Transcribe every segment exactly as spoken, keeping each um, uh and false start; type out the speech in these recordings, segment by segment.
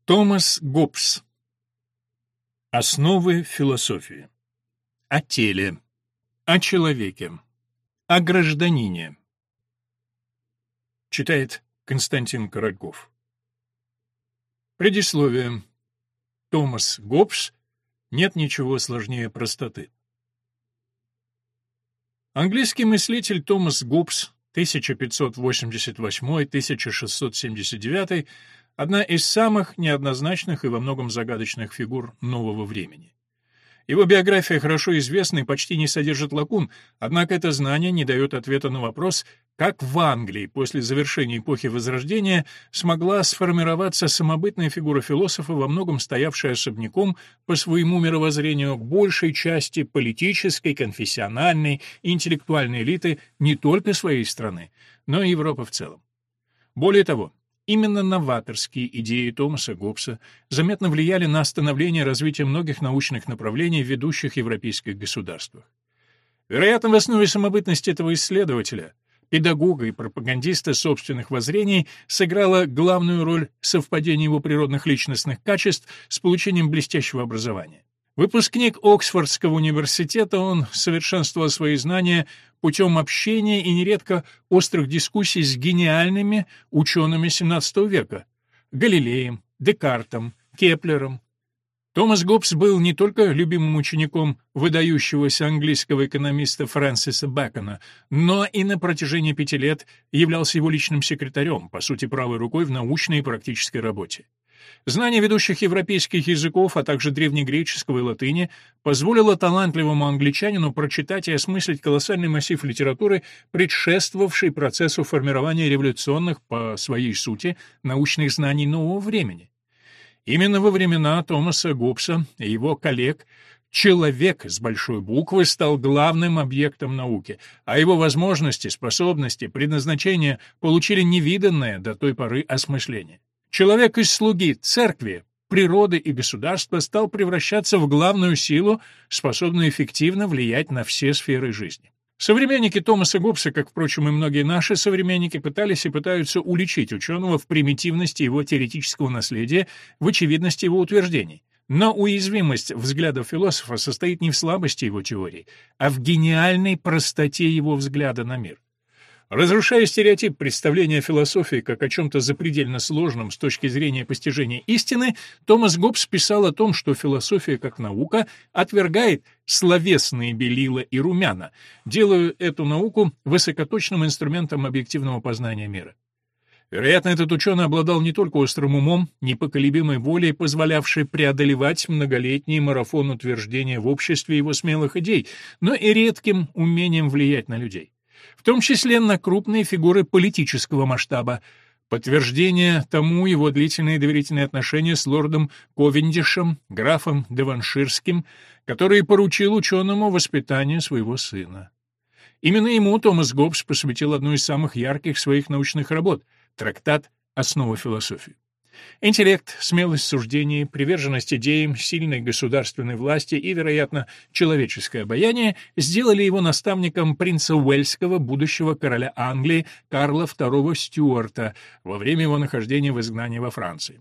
Томас Гоббс. Основы философии. О теле. О человеке. О гражданине. Читает Константин Корольков. Предисловие. Томас Гоббс. Нет ничего сложнее простоты. Английский мыслитель Томас Гоббс тысяча пятьсот восемьдесят восьмой — тысяча шестьсот семьдесят девятый одна из самых неоднозначных и во многом загадочных фигур нового времени. Его биография хорошо известна и почти не содержит лакун, однако это знание не дает ответа на вопрос, как в Англии после завершения эпохи Возрождения смогла сформироваться самобытная фигура философа, во многом стоявшая особняком по своему мировоззрению к большей части политической, конфессиональной и интеллектуальной элиты не только своей страны, но и Европы в целом. Более того, именно новаторские идеи Томаса Гоббса заметно влияли на становление и развитие многих научных направлений в ведущих европейских государствах. Вероятно, в основе самобытности этого исследователя, педагога и пропагандиста собственных воззрений, сыграла главную роль совпадение его природных личностных качеств с получением блестящего образования. Выпускник Оксфордского университета, он совершенствовал свои знания путем общения и нередко острых дискуссий с гениальными учеными семнадцатого века — Галилеем, Декартом, Кеплером. Томас Гоббс был не только любимым учеником выдающегося английского экономиста Фрэнсиса Бэкона, но и на протяжении пяти лет являлся его личным секретарем, по сути, правой рукой в научной и практической работе. Знание ведущих европейских языков, а также древнегреческого и латыни позволило талантливому англичанину прочитать и осмыслить колоссальный массив литературы, предшествовавший процессу формирования революционных, по своей сути, научных знаний нового времени. Именно во времена Томаса Гоббса и его коллег человек с большой буквы стал главным объектом науки, а его возможности, способности, предназначение получили невиданное до той поры осмысление. Человек из слуги церкви, природы и государства стал превращаться в главную силу, способную эффективно влиять на все сферы жизни. Современники Томаса Гоббса, как, впрочем, и многие наши современники, пытались и пытаются уличить ученого в примитивности его теоретического наследия, в очевидности его утверждений. Но уязвимость взглядов философа состоит не в слабости его теорий, а в гениальной простоте его взгляда на мир. Разрушая стереотип представления о философии как о чем-то запредельно сложном с точки зрения постижения истины, Томас Гоббс писал о том, что философия как наука отвергает словесные белила и румяна, делая эту науку высокоточным инструментом объективного познания мира. Вероятно, этот ученый обладал не только острым умом, непоколебимой волей, позволявшей преодолевать многолетний марафон утверждения в обществе его смелых идей, но и редким умением влиять на людей, в том числе на крупные фигуры политического масштаба. Подтверждение тому его длительные доверительные отношения с лордом Ковендишем, графом Девонширским, который поручил ученому воспитание своего сына. Именно ему Томас Гоббс посвятил одну из самых ярких своих научных работ — трактат «Основы философии». Интеллект, смелость суждений, приверженность идеям, сильной государственной власти и, вероятно, человеческое обаяние сделали его наставником принца Уэльского, будущего короля Англии Карла второго Стюарта во время его нахождения в изгнании во Франции.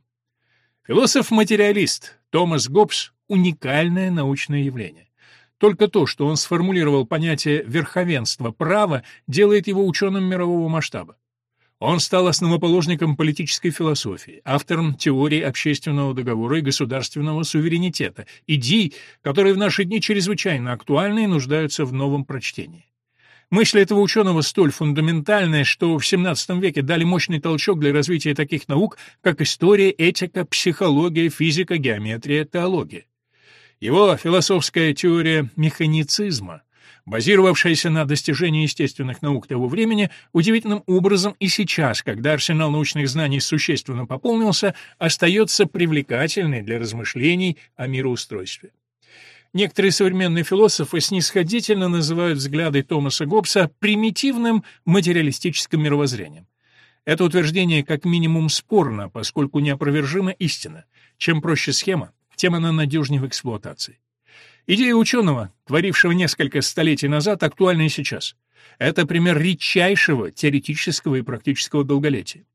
Философ-материалист Томас Гоббс — уникальное научное явление. Только то, что он сформулировал понятие верховенства права, делает его ученым мирового масштаба. Он стал основоположником политической философии, автором теории общественного договора и государственного суверенитета, идей, которые в наши дни чрезвычайно актуальны и нуждаются в новом прочтении. Мысль этого ученого столь фундаментальная, что в семнадцатом веке дали мощный толчок для развития таких наук, как история, этика, психология, физика, геометрия, теология. Его философская теория механицизма, базировавшаяся на достижении естественных наук того времени, удивительным образом и сейчас, когда арсенал научных знаний существенно пополнился, остается привлекательной для размышлений о мироустройстве. Некоторые современные философы снисходительно называют взгляды Томаса Гоббса примитивным материалистическим мировоззрением. Это утверждение как минимум спорно, поскольку неопровержима истина. Чем проще схема, тем она надежнее в эксплуатации. Идея ученого, творившего несколько столетий назад, актуальна и сейчас. Это пример редчайшего теоретического и практического долголетия.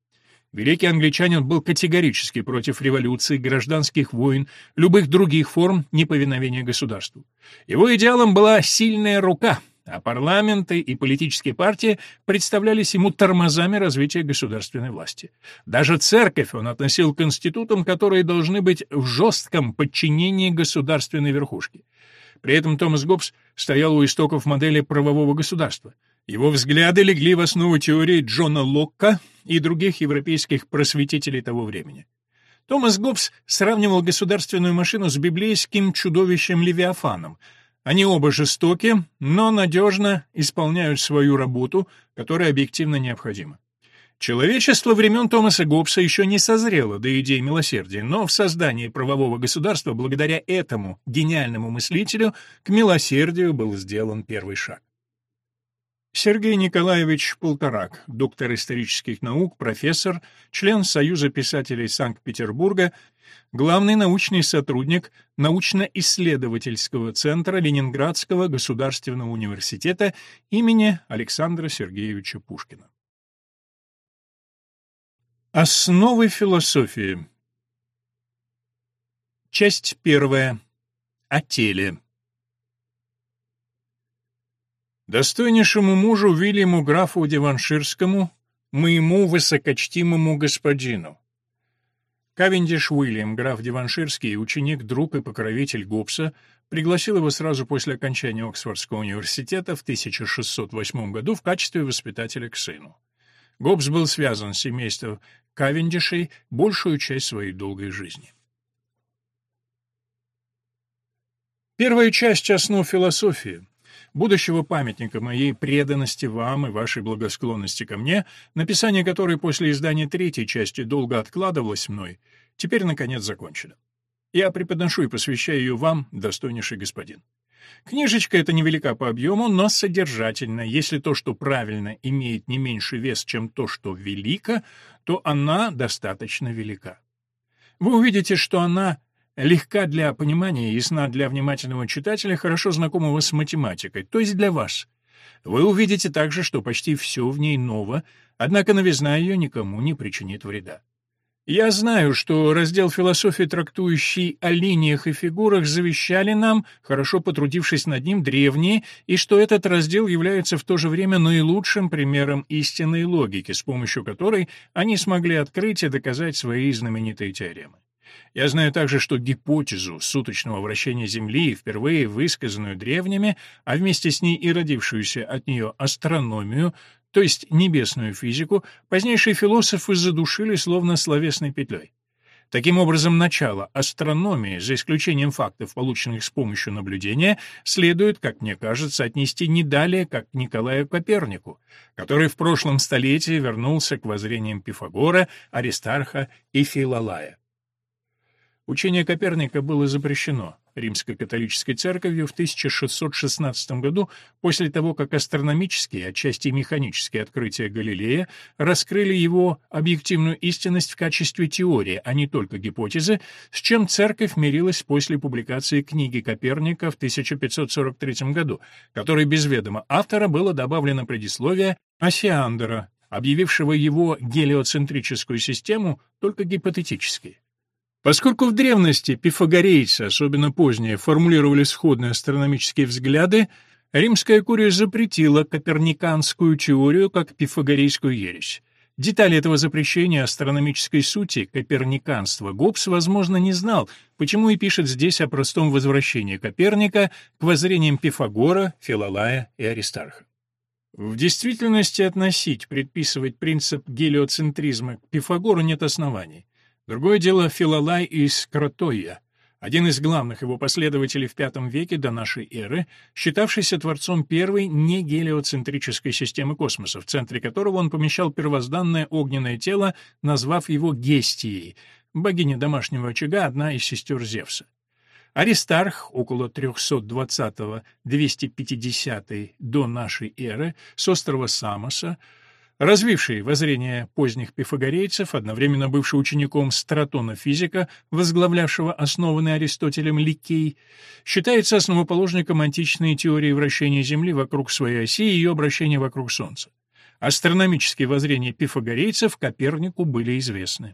Великий англичанин был категорически против революции, гражданских войн, любых других форм неповиновения государству. Его идеалом была сильная рука, а парламенты и политические партии представлялись ему тормозами развития государственной власти. Даже церковь он относил к институтам, которые должны быть в жестком подчинении государственной верхушке. При этом Томас Гоббс стоял у истоков модели правового государства. Его взгляды легли в основу теории Джона Локка и других европейских просветителей того времени. Томас Гоббс сравнивал государственную машину с библейским чудовищем Левиафаном. Они оба жестоки, но надежно исполняют свою работу, которая объективно необходима. Человечество времен Томаса Гоббса еще не созрело до идеи милосердия, но в создании правового государства благодаря этому гениальному мыслителю к милосердию был сделан первый шаг. Сергей Николаевич Полторак, доктор исторических наук, профессор, член Союза писателей Санкт-Петербурга, главный научный сотрудник научно-исследовательского центра Ленинградского государственного университета имени Александра Сергеевича Пушкина. Основы философии. Часть первая. О теле. Достойнейшему мужу Вильяму графу Деванширскому, моему высокочтимому господину. Кавендиш Уильям, граф Деванширский, ученик, друг и покровитель Гоббса, пригласил его сразу после окончания Оксфордского университета в тысяча шестьсот восьмом году в качестве воспитателя к сыну. Гоббс был связан с семейством Кавендишей большую часть своей долгой жизни. Первая часть основ философии, будущего памятника моей преданности вам и вашей благосклонности ко мне, написание которой после издания третьей части долго откладывалось мной, теперь, наконец, закончено. Я преподношу и посвящаю ее вам, достойнейший господин. Книжечка эта невелика по объему, но содержательна. Если то, что правильно, имеет не меньше вес, чем то, что велико, то она достаточно велика. Вы увидите, что она легка для понимания и ясна для внимательного читателя, хорошо знакомого с математикой, то есть для вас. Вы увидите также, что почти все в ней ново, однако новизна ее никому не причинит вреда. Я знаю, что раздел философии, трактующий о линиях и фигурах, завещали нам, хорошо потрудившись над ним, древние, и что этот раздел является в то же время наилучшим примером истинной логики, с помощью которой они смогли открыть и доказать свои знаменитые теоремы. Я знаю также, что гипотезу суточного вращения Земли, впервые высказанную древними, а вместе с ней и родившуюся от нее астрономию, то есть небесную физику, позднейшие философы задушили словно словесной петлей. Таким образом, начало астрономии, за исключением фактов, полученных с помощью наблюдения, следует, как мне кажется, отнести не далее, как к Николаю Копернику, который в прошлом столетии вернулся к воззрениям Пифагора, Аристарха и Филолая. Учение Коперника было запрещено Римско-католической церковью в тысяча шестьсот шестнадцатом году после того, как астрономические, отчасти механические открытия Галилея раскрыли его объективную истинность в качестве теории, а не только гипотезы, с чем церковь мирилась после публикации книги Коперника в тысяча пятьсот сорок третьем году, которой без ведома автора было добавлено предисловие Осиандера, объявившего его гелиоцентрическую систему только гипотетической. Поскольку в древности пифагорейцы, особенно поздние, формулировали сходные астрономические взгляды, римская курия запретила коперниканскую теорию как пифагорейскую ересь. Детали этого запрещения астрономической сути коперниканства Гоббс, возможно, не знал, почему и пишет здесь о простом возвращении Коперника к воззрениям Пифагора, Филолая и Аристарха. В действительности относить, предписывать принцип гелиоцентризма к Пифагору нет оснований. Другое дело Филолай из Кротоя, один из главных его последователей в пятом веке до нашей эры, считавшийся творцом первой негелиоцентрической системы космоса, в центре которого он помещал первозданное огненное тело, назвав его Гестией, богиня домашнего очага, одна из сестер Зевса. Аристарх, около триста двадцатого — двести пятидесятого до нашей эры, с острова Самоса, развивший воззрение поздних пифагорейцев, одновременно бывший учеником Стратона-физика, возглавлявшего основанный Аристотелем Ликей, считается основоположником античной теории вращения Земли вокруг своей оси и ее обращения вокруг Солнца. Астрономические воззрения пифагорейцев Копернику были известны.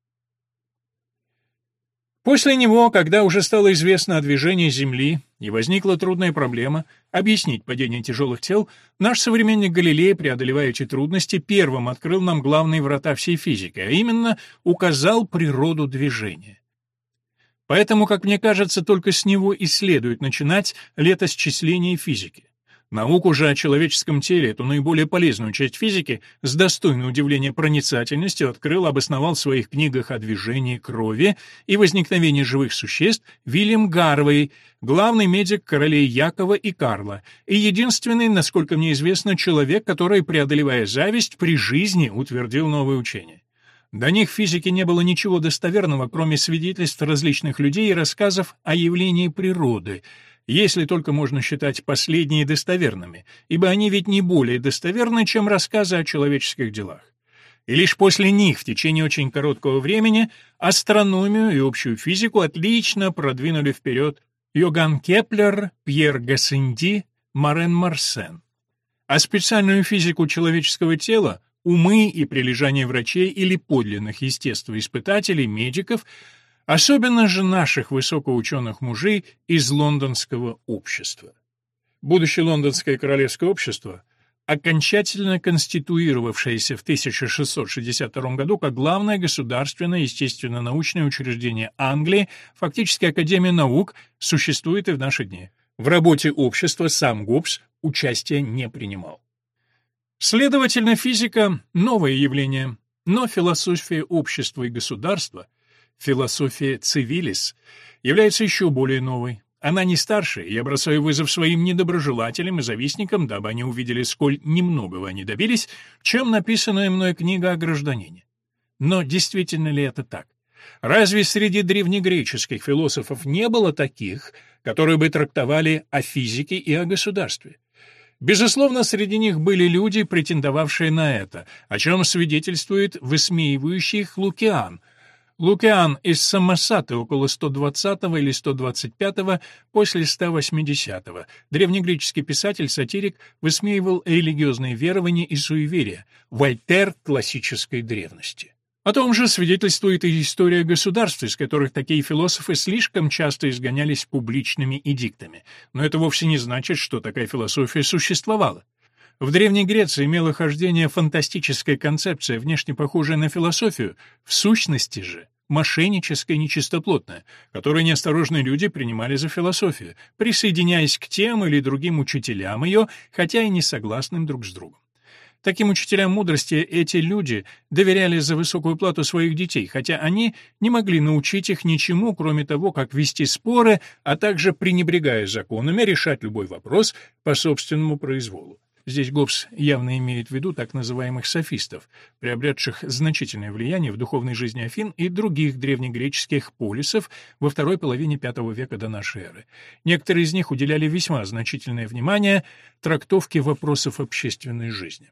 После него, когда уже стало известно о движении Земли и возникла трудная проблема объяснить падение тяжелых тел, наш современник Галилей, преодолевая эти трудности, первым открыл нам главные врата всей физики, а именно указал природу движения. Поэтому, как мне кажется, только с него и следует начинать летосчисление физики. Науку же о человеческом теле, эту наиболее полезную часть физики, с достойной удивления проницательностью открыл, обосновал в своих книгах о движении крови и возникновении живых существ Вильям Гарвей, главный медик королей Якова и Карла, и единственный, насколько мне известно, человек, который, преодолевая зависть, при жизни утвердил новое учение. До них в физике не было ничего достоверного, кроме свидетельств различных людей и рассказов о явлении природы, если только можно считать последние достоверными, ибо они ведь не более достоверны, чем рассказы о человеческих делах. И лишь после них в течение очень короткого времени астрономию и общую физику отлично продвинули вперед Йоганн Кеплер, Пьер Гассенди, Морен Марсен. А специальную физику человеческого тела, умы и прилежание врачей или подлинных естествоиспытателей, медиков, особенно же наших высокоученых мужей из лондонского общества. Будущее лондонское королевское общество, окончательно конституировавшееся в тысяча шестьсот шестьдесят втором году как главное государственное естественно-научное учреждение Англии, фактически Академия наук, существует и в наши дни. В работе общества сам Гоббс участия не принимал. Следовательно, физика — новое явление, но философия общества и государства — философия цивилис является еще более новой. Она не старше, и я бросаю вызов своим недоброжелателям и завистникам, дабы они увидели, сколь немногого они добились, чем написанная мной книга о гражданине. Но действительно ли это так? Разве среди древнегреческих философов не было таких, которые бы трактовали о физике и о государстве? Безусловно, среди них были люди, претендовавшие на это, о чем свидетельствует высмеивающий их Лукиан. Лукиан из Самосаты около сто двадцатого или сто двадцать пятого после ста восьмидесятого. Древнегреческий писатель-сатирик высмеивал религиозные верования и суеверия, Вольтер классической древности. О том же свидетельствует и история государств, из которых такие философы слишком часто изгонялись публичными эдиктами. Но это вовсе не значит, что такая философия существовала. В Древней Греции имела хождение фантастическая концепция, внешне похожая на философию, в сущности же мошенническая и нечистоплотная, которую неосторожные люди принимали за философию, присоединяясь к тем или другим учителям ее, хотя и не согласным друг с другом. Таким учителям мудрости эти люди доверяли за высокую плату своих детей, хотя они не могли научить их ничему, кроме того, как вести споры, а также, пренебрегая законами, решать любой вопрос по собственному произволу. Здесь Гоббс явно имеет в виду так называемых софистов, приобретших значительное влияние в духовной жизни Афин и других древнегреческих полисов во второй половине пятого века до нашей эры. Некоторые из них уделяли весьма значительное внимание трактовке вопросов общественной жизни.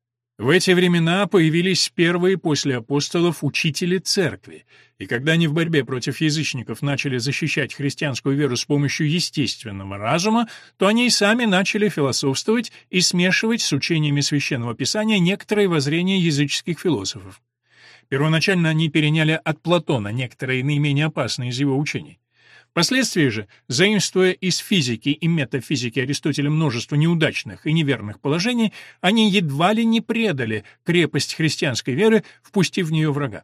В эти времена появились первые после апостолов учители церкви, и когда они в борьбе против язычников начали защищать христианскую веру с помощью естественного разума, то они и сами начали философствовать и смешивать с учениями Священного Писания некоторые воззрения языческих философов. Первоначально они переняли от Платона некоторые наименее опасные из его учений. Впоследствии же, заимствуя из физики и метафизики Аристотеля множество неудачных и неверных положений, они едва ли не предали крепость христианской веры, впустив в нее врага.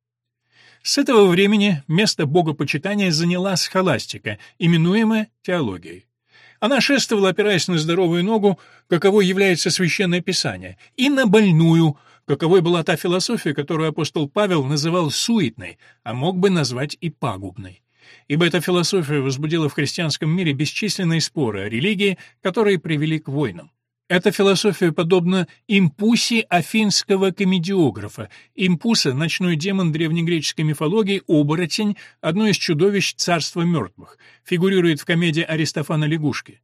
С этого времени место богопочитания заняла схоластика, именуемая теологией. Она шествовала, опираясь на здоровую ногу, каковой является Священное Писание, и на больную, каковой была та философия, которую апостол Павел называл суетной, а мог бы назвать и пагубной. Ибо эта философия возбудила в христианском мире бесчисленные споры о религии, которые привели к войнам. Эта философия подобна Импусе афинского комедиографа. Импуса — ночной демон древнегреческой мифологии, оборотень, одно из чудовищ царства мертвых, фигурирует в комедии Аристофана «Лягушки».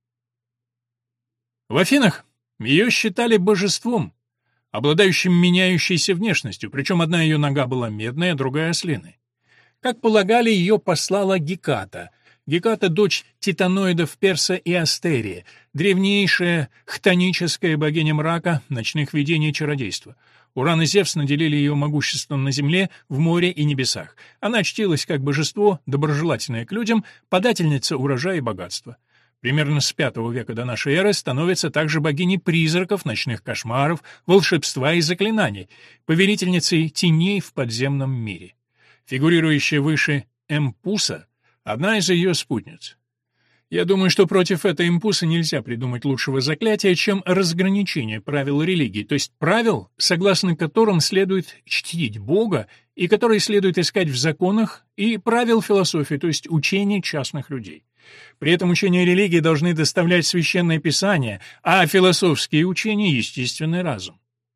В Афинах ее считали божеством, обладающим меняющейся внешностью, причем одна ее нога была медная, а другая — ослиной. Как полагали, ее послала Геката. Геката — дочь титаноидов Перса и Астерии, древнейшая хтоническая богиня мрака, ночных видений и чародейства. Уран и Зевс наделили ее могуществом на земле, в море и небесах. Она чтилась как божество, доброжелательное к людям, подательница урожая и богатства. Примерно с пятого века до нашей эры становится также богиней призраков, ночных кошмаров, волшебства и заклинаний, повелительницей теней в подземном мире. Фигурирующая выше Эмпуса — одна из ее спутниц. Я думаю, что против этой импульса нельзя придумать лучшего заклятия, чем разграничение правил религии, то есть правил, согласно которым следует чтить Бога и которые следует искать в законах, и правил философии, то есть учений частных людей. При этом учения религии должны доставлять священное писание, а философские учения — естественный разум.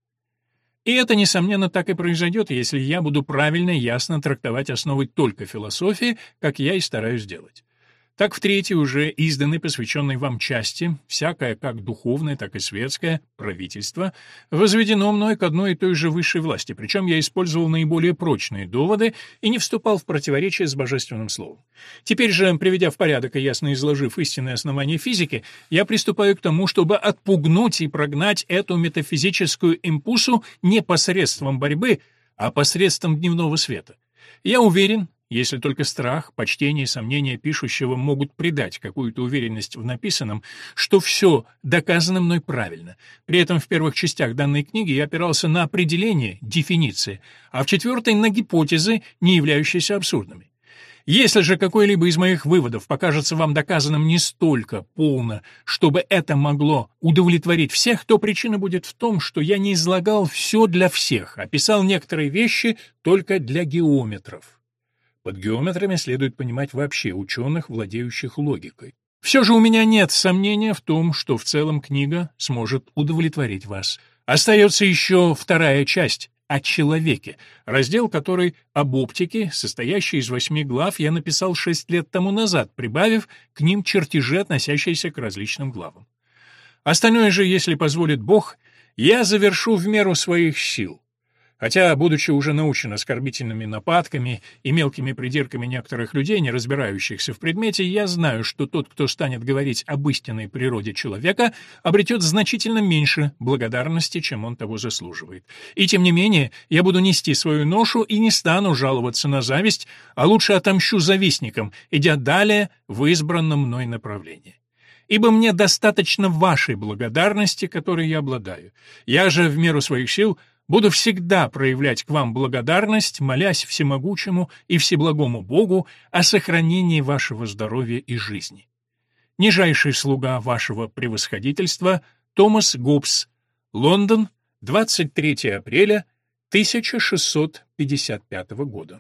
И это, несомненно, так и произойдет, если я буду правильно и ясно трактовать основы только философии, как я и стараюсь делать. Так в третьей, уже изданной, посвященной вам части, всякое, как духовное, так и светское, правительство, возведено мной к одной и той же высшей власти, причем я использовал наиболее прочные доводы и не вступал в противоречие с божественным словом. Теперь же, приведя в порядок и ясно изложив истинные основания физики, я приступаю к тому, чтобы отпугнуть и прогнать эту метафизическую импульсу не посредством борьбы, а посредством дневного света. Я уверен, если только страх, почтение и сомнения пишущего могут придать какую-то уверенность в написанном, что все доказано мной правильно. При этом в первых частях данной книги я опирался на определение, дефиниции, а в четвертой — на гипотезы, не являющиеся абсурдными. Если же какой-либо из моих выводов покажется вам доказанным не столько полно, чтобы это могло удовлетворить всех, то причина будет в том, что я не излагал все для всех, а писал некоторые вещи только для геометров. Под геометрами следует понимать вообще ученых, владеющих логикой. Все же у меня нет сомнения в том, что в целом книга сможет удовлетворить вас. Остается еще вторая часть — о человеке, раздел, который об оптике, состоящий из восьми глав, я написал шесть лет тому назад, прибавив к ним чертежи, относящиеся к различным главам. Остальное же, если позволит Бог, я завершу в меру своих сил. Хотя, будучи уже научен оскорбительными нападками и мелкими придирками некоторых людей, не разбирающихся в предмете, я знаю, что тот, кто станет говорить об истинной природе человека, обретет значительно меньше благодарности, чем он того заслуживает. И тем не менее, я буду нести свою ношу и не стану жаловаться на зависть, а лучше отомщу завистникам, идя далее в избранном мной направлении. Ибо мне достаточно вашей благодарности, которой я обладаю. Я же в меру своих сил буду всегда проявлять к вам благодарность, молясь всемогучему и всеблагому Богу о сохранении вашего здоровья и жизни. Нижайший слуга вашего превосходительства Томас Гоббс, Лондон, двадцать третьего апреля тысяча шестьсот пятьдесят пятого года.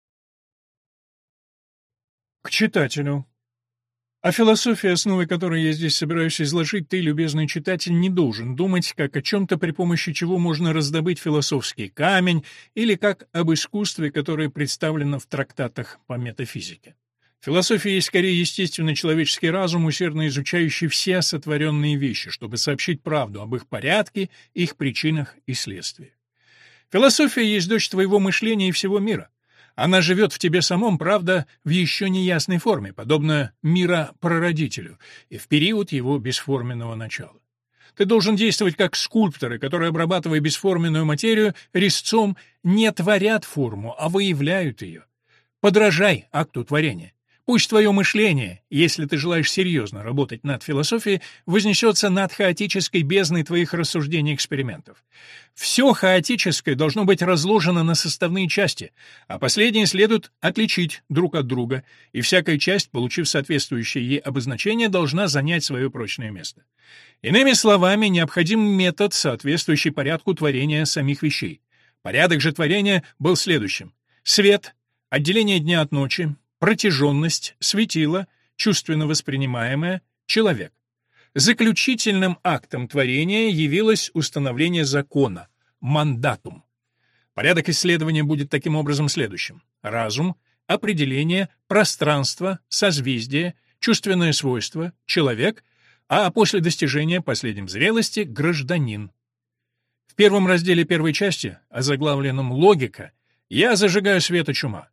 К читателю. О философии, основой которой я здесь собираюсь изложить, ты, любезный читатель, не должен думать, как о чем-то, при помощи чего можно раздобыть философский камень, или как об искусстве, которое представлено в трактатах по метафизике. Философия есть скорее естественный человеческий разум, усердно изучающий все сотворенные вещи, чтобы сообщить правду об их порядке, их причинах и следствиях. Философия есть дочь твоего мышления и всего мира. Она живет в тебе самом, правда, в еще неясной форме, подобно мира-прародителю, и в период его бесформенного начала. Ты должен действовать как скульпторы, которые, обрабатывая бесформенную материю, резцом не творят форму, а выявляют ее. Подражай акту творения. Пусть твое мышление, если ты желаешь серьезно работать над философией, вознесется над хаотической бездной твоих рассуждений и экспериментов. Все хаотическое должно быть разложено на составные части, а последние следует отличить друг от друга, и всякая часть, получив соответствующее ей обозначение, должна занять свое прочное место. Иными словами, необходим метод, соответствующий порядку творения самих вещей. Порядок же творения был следующим: свет, отделение дня от ночи, протяженность, светило, чувственно воспринимаемое, человек. Заключительным актом творения явилось установление закона, мандатум. Порядок исследования будет таким образом следующим: разум, определение, пространство, созвездие, чувственное свойство, человек, а после достижения последним зрелости — гражданин. В первом разделе первой части, озаглавленном «Логика», я зажигаю свет и чума.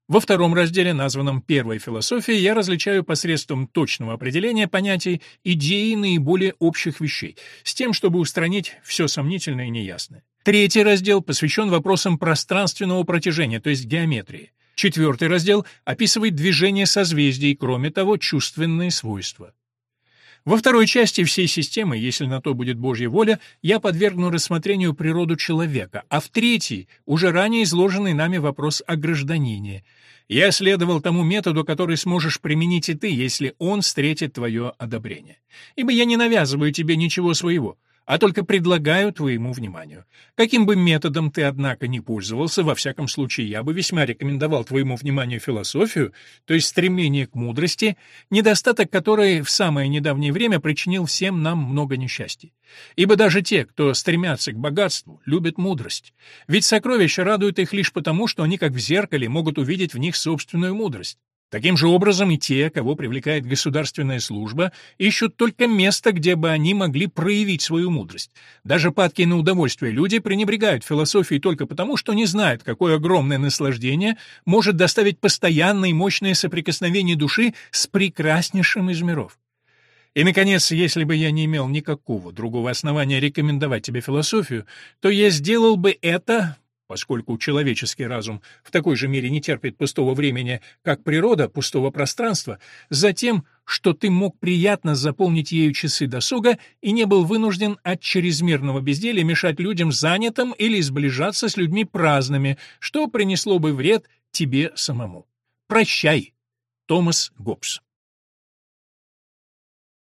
Во втором разделе, названном «Первая философия», я различаю посредством точного определения понятий идеи наиболее общих вещей, с тем, чтобы устранить все сомнительное и неясное. Третий раздел посвящен вопросам пространственного протяжения, то есть геометрии. Четвертый раздел описывает движение созвездий, кроме того, чувственные свойства. Во второй части всей системы, если на то будет Божья воля, я подвергну рассмотрению природу человека, а в третьей — уже ранее изложенный нами вопрос о гражданине. Я следовал тому методу, который сможешь применить и ты, если он встретит твое одобрение. Ибо я не навязываю тебе ничего своего, а только предлагаю твоему вниманию. Каким бы методом ты, однако, ни пользовался, во всяком случае, я бы весьма рекомендовал твоему вниманию философию, то есть стремление к мудрости, недостаток которой в самое недавнее время причинил всем нам много несчастий. Ибо даже те, кто стремятся к богатству, любят мудрость. Ведь сокровища радуют их лишь потому, что они, как в зеркале, могут увидеть в них собственную мудрость. Таким же образом и те, кого привлекает государственная служба, ищут только место, где бы они могли проявить свою мудрость. Даже падкие на удовольствие люди пренебрегают философией только потому, что не знают, какое огромное наслаждение может доставить постоянное и мощное соприкосновение души с прекраснейшим из миров. И, наконец, если бы я не имел никакого другого основания рекомендовать тебе философию, то я сделал бы это, поскольку человеческий разум в такой же мере не терпит пустого времени, как природа пустого пространства, затем, что ты мог приятно заполнить ею часы досуга и не был вынужден от чрезмерного безделья мешать людям занятым или сближаться с людьми праздными, что принесло бы вред тебе самому. Прощай, Томас Гоббс.